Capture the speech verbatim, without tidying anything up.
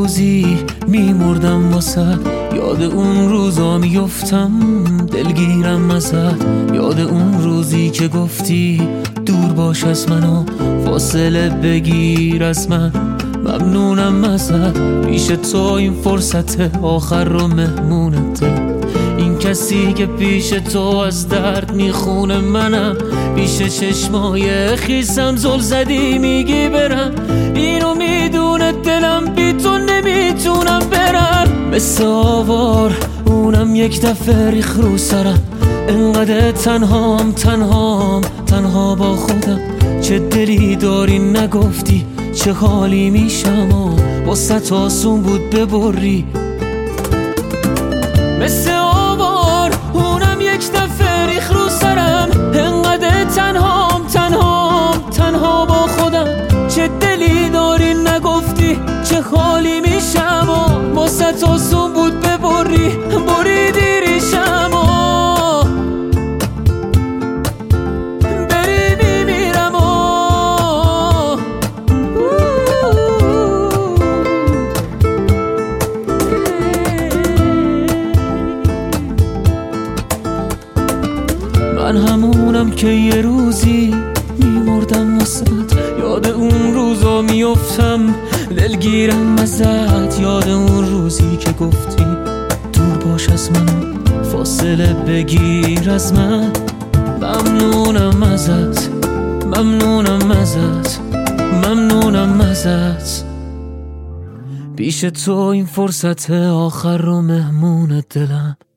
روزی میمردم واسه، یاد اون روزا میفتم دلگیرم ازت. یاد اون روزی که گفتی دور باش از منو، فاصله بگیر از من، ممنونم ازت. پیش تو این فرصت آخر رو مهمونت دلم، این کسی که پیش تو از درد میخونه منم. پیش چشمای خیسم زل زدی میگی برم، اینو میدونه دلم بی تو نمیتونم برم. مثل آوار اونم یک دفعه ریخ رو سرم، انقدر تنهام تنهام تنها با خودم. چه دلی داری نگفتی چه حالی میشم و واسه آسون بود ببری. مثل آوار اونم یک دفعه ریخ رو سرم، انقدر تنهام تنهام تنها با خودم. چه دلی داری نگفتی چه حالی میشم و واسه آسون بود ببری. بریدی ریشم و من همونم که یه روزی میمردم واسه، یاد اون روزا میفتم دلگیرم ازت. یاد اون روزی که گفتی دور باش از من، فاصله بگیر از من، ممنونم ازت ممنونم ازت ممنونم ازت. پیش تو این فرصت آخر رو مهمون دلم.